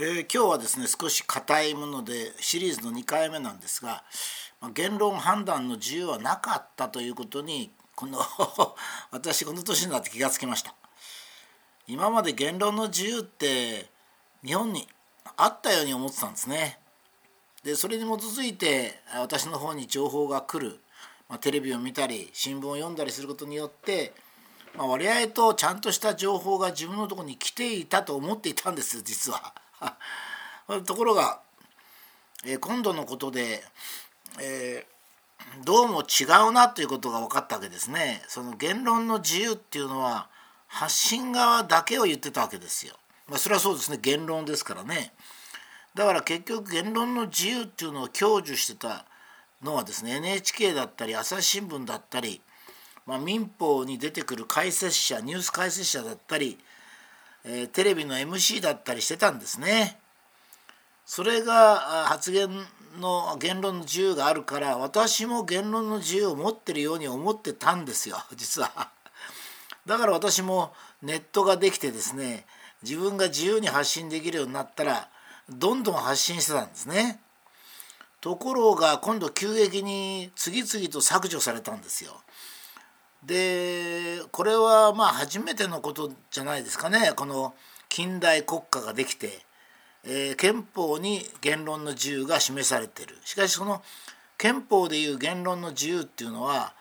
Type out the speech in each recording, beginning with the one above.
今日はですね少し硬いものでシリーズの2回目なんですが、言論判断の自由はなかったということに私この年になって気がつきました。今まで言論の自由って日本にあったように思ってたんですね。でそれに基づいて私の方に情報が来る、テレビを見たり新聞を読んだりすることによって、割合とちゃんとした情報が自分のところに来ていたと思っていたんです実は。ところが、今度のことで、どうも違うなということが分かったわけですね。その言論の自由っていうのは発信側だけを言ってたわけですよ。それはそうですね、言論ですからね。だから結局言論の自由っていうのを享受してたのはですね NHK だったり朝日新聞だったり、民放に出てくる解説者ニュース解説者だったり、テレビの MC だったりしてたんですね。それが言論の自由があるから私も言論の自由を持ってるように思ってたんですよ実は。だから私もネットができてですね自分が自由に発信できるようになったらどんどん発信してたんですね。ところが今度急激に次々と削除されたんですよ。でこれは初めてのことじゃないですかね。この近代国家ができて、憲法に言論の自由が示されている。しかしその憲法でいう言論の自由っていうのは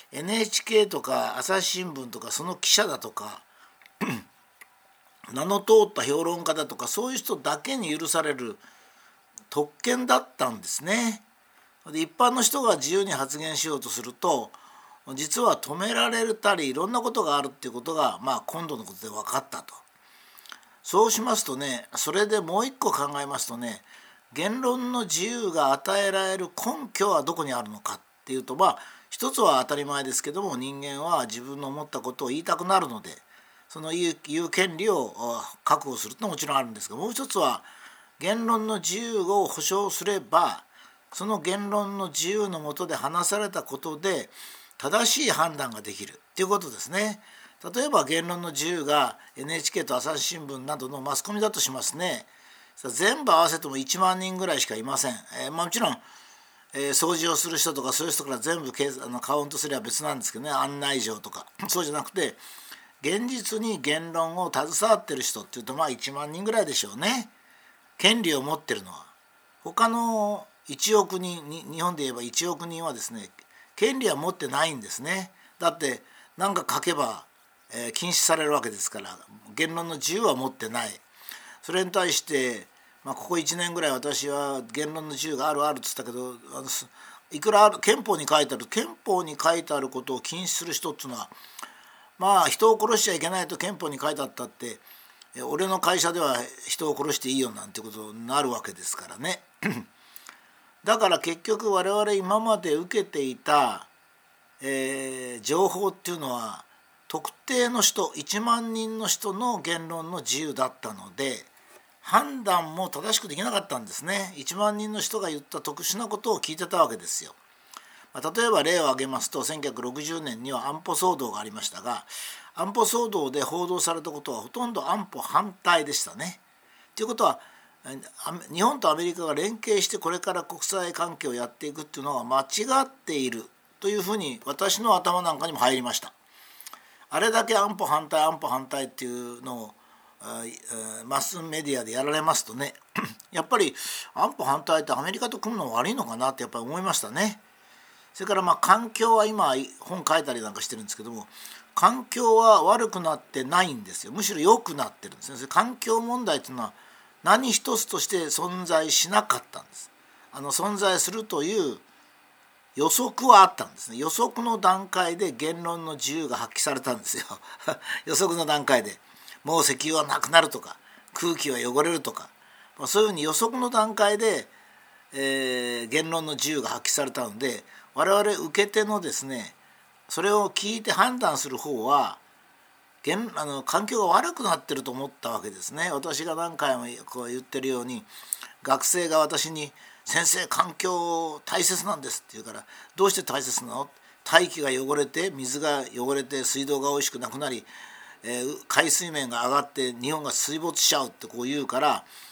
NHK とか朝日新聞とかその記者だとか名の通った評論家だとかそういう人だけに許される特権だったんですね。で一般の人が自由に発言しようとすると実は止められたりいろんなことがあるっていうことが、今度のことで分かったと。そうしますとねそれでもう一個考えますとね言論の自由が与えられる根拠はどこにあるのかっていうと一つは当たり前ですけども人間は自分の思ったことを言いたくなるのでその言う権利を確保するともちろんあるんですがもう一つは言論の自由を保障すればその言論の自由の下で話されたことで正しい判断ができるっていうことですね。例えば言論の自由が NHK と朝日新聞などのマスコミだとしますね。全部合わせても1万人ぐらいしかいません。もちろん、掃除をする人とかそういう人から全部カウントすれば別なんですけどね案内状とかそうじゃなくて現実に言論を携わってる人っていうと1万人ぐらいでしょうね。権利を持ってるのは他の1億人日本で言えば1億人はですね権利は持ってないんですね。だって何か書けば禁止されるわけですから言論の自由は持ってない。それに対して、ここ1年ぐらい私は言論の自由があるあるって言ったけどいくらある憲法に書いてあることを禁止する人っていうのは人を殺しちゃいけないと憲法に書いてあったって俺の会社では人を殺していいよなんてことになるわけですからねだから結局我々今まで受けていた、情報っていうのは特定の人1万人の人の言論の自由だったので判断も正しくできなかったんですね。1万人の人が言った特殊なことを聞いてたわけですよ。例えば例を挙げますと1960年には安保騒動がありましたが安保騒動で報道されたことはほとんど安保反対でしたね。ということは日本とアメリカが連携してこれから国際関係をやっていくっていうのは間違っているというふうに私の頭なんかにも入りました。あれだけ安保反対っていうのをマスメディアでやられますとねやっぱり安保反対ってアメリカと組むの悪いのかなってやっぱり思いましたね。それから環境は今本書いたりなんかしてるんですけども環境は悪くなってないんですよ。むしろ良くなってるんですね。環境問題というのは何一つとして存在しなかったんです。存在するという予測はあったんですね。予測の段階で言論の自由が発揮されたんですよ予測の段階でもう石油はなくなるとか空気は汚れるとかそういうふうに予測の段階で、言論の自由が発揮されたので我々受け手のですねそれを聞いて判断する方は環境が悪くなってると思ったわけですね。私が何回もこう言ってるように学生が私に先生環境大切なんですって言うからどうして大切なの？大気が汚れて水が汚れて水道がおいしくなくなり、海水面が上がって日本が水没しちゃうってこう言うから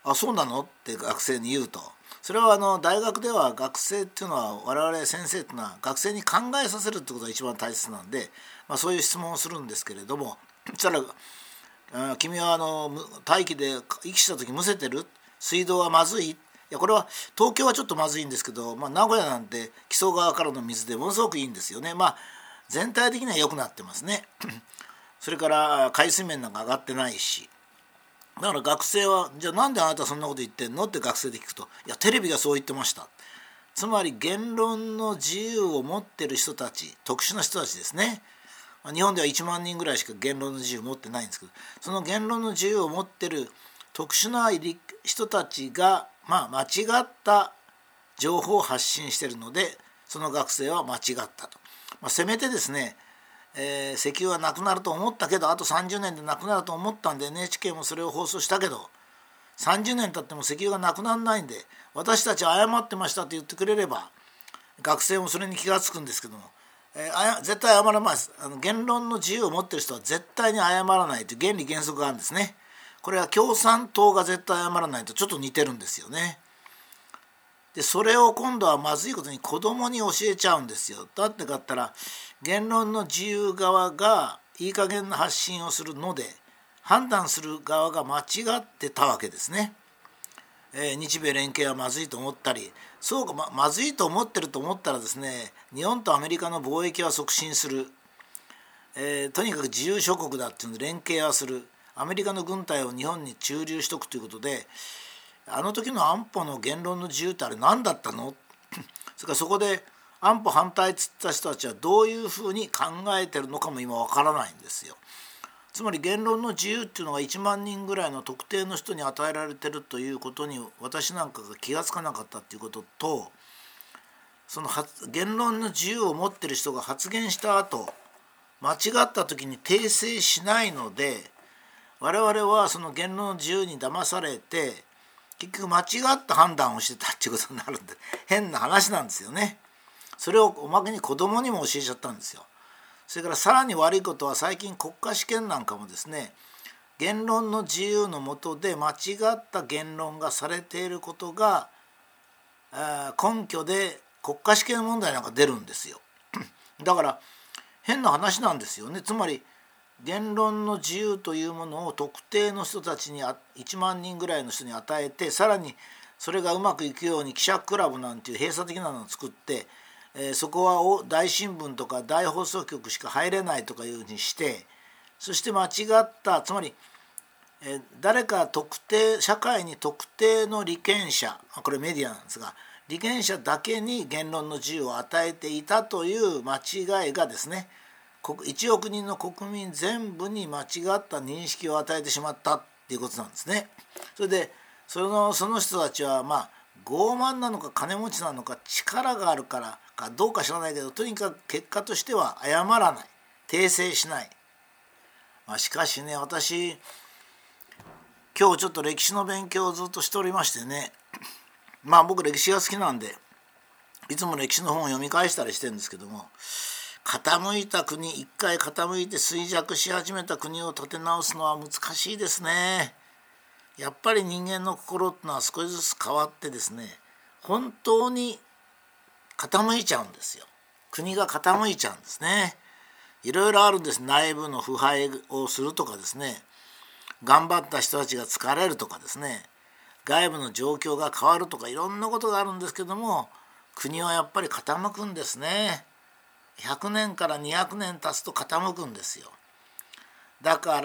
あ、そうなのって学生に言うと、それは大学では学生っていうのは、我々先生っていうのは学生に考えさせるってことが一番大切なんで、そういう質問をするんですけれども、そしたら君は大気で息した時むせてる？水道はまずい？いや、これは東京はちょっとまずいんですけど、名古屋なんて木曽川からの水でものすごくいいんですよね。全体的には良くなってますね。それから海水面なんか上がってないし、だから学生はじゃあなんであなたそんなこと言ってんのって学生で聞くと、いやテレビがそう言ってました。つまり言論の自由を持ってる人たち、特殊な人たちですね。日本では1万人ぐらいしか言論の自由を持ってないんですけど、その言論の自由を持ってる特殊な人たちが、間違った情報を発信しているので、その学生は間違ったと。せめてですね、石油はなくなると思ったけど、あと30年でなくなると思ったんで NHK もそれを放送したけど、30年経っても石油がなくならないんで、私たちは誤ってましたって言ってくれれば学生もそれに気が付くんですけども、絶対謝らないです。言論の自由を持っている人は絶対に謝らないという原理原則があるんですね。これは共産党が絶対謝らないとちょっと似てるんですよね。でそれを今度はまずいことに子供に教えちゃうんですよ。だってかったら言論の自由側がいい加減な発信をするので、判断する側が間違ってたわけですね。日米連携はまずいと思ったり、そうか、まずいと思ってると思ったらですね、日本とアメリカの貿易は促進する、とにかく自由諸国だっていうので連携はする、アメリカの軍隊を日本に駐留しとくということで、あの時の安保の言論の自由ってあれ何だったのそれからそこで安保反対っつった人たちはどういうふうに考えてるのかも今わからないんですよ。つまり言論の自由っていうのが1万人ぐらいの特定の人に与えられてるということに私なんかが気がつかなかったっていうことと、その言論の自由を持ってる人が発言した後間違った時に訂正しないので、我々はその言論の自由に騙されて結局間違った判断をしてたっていうことになるんで、変な話なんですよね。それをおまけに子供にも教えちゃったんですよ。それからさらに悪いことは、最近国家試験なんかもですね、言論の自由の下で間違った言論がされていることが根拠で国家試験問題なんか出るんですよ。だから変な話なんですよね。つまり言論の自由というものを特定の人たちに1万人ぐらいの人に与えて、さらにそれがうまくいくように記者クラブなんていう閉鎖的なのを作って、そこは大新聞とか大放送局しか入れないとかいうふうにして、そして間違った、つまり誰か特定社会に特定の利権者、これメディアなんですが、利権者だけに言論の自由を与えていたという間違いがですね、1億人の国民全部に間違った認識を与えてしまったっていうことなんですね。それでその人たちは傲慢なのか金持ちなのか力があるからかどうか知らないけど、とにかく結果としては謝らない、訂正しない。しかしね、私今日ちょっと歴史の勉強をずっとしておりましてね、僕歴史が好きなんでいつも歴史の本を読み返したりしてるんですけども、傾いた国、一回傾いて衰弱し始めた国を立て直すのは難しいですね。やっぱり人間の心ってのは少しずつ変わってですね、本当に傾いちゃうんですよ。国が傾いちゃうんですね。いろいろあるんです。内部の腐敗をするとかですね、頑張った人たちが疲れるとかですね、外部の状況が変わるとか、いろんなことがあるんですけども、国はやっぱり傾くんですね。100年から200年経つと傾くんですよ。だから、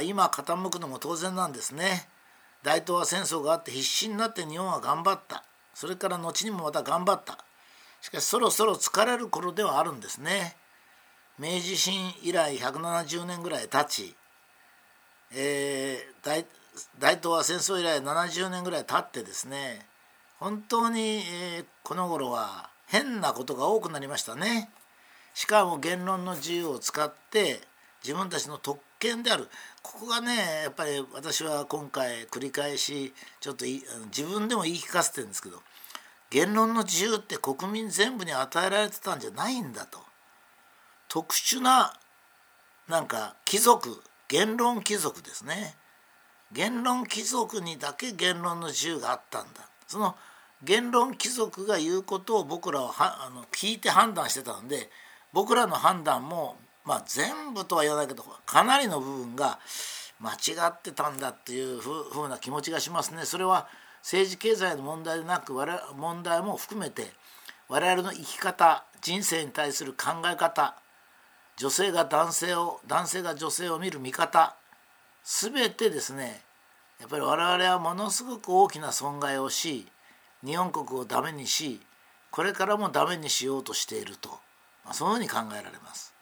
今傾くのも当然なんですね。大東亜戦争があって必死になって日本は頑張った。それから後にもまた頑張った。しかしそろそろ疲れる頃ではあるんですね。明治維新以来170年ぐらい経ち、大東亜戦争以来70年ぐらい経ってですね、本当に、この頃は変なことが多くなりましたね。しかも言論の自由を使って自分たちの特権である、ここがね、やっぱり私は今回繰り返しちょっと自分でも言い聞かせてるんですけど、言論の自由って国民全部に与えられてたんじゃないんだと。特殊な貴族、言論貴族ですね言論貴族にだけ言論の自由があったんだ。その言論貴族が言うことを僕らは聞いて判断してたので、僕らの判断も全部とは言わないけどかなりの部分が間違ってたんだっていうふうな気持ちがしますね。それは政治経済の問題でなく問題も含めて我々の生き方、人生に対する考え方、女性が男性が女性を見る見方、全てですね、やっぱり我々はものすごく大きな損害をし、日本国をダメにし、これからもダメにしようとしていると、そういうふうに考えられます。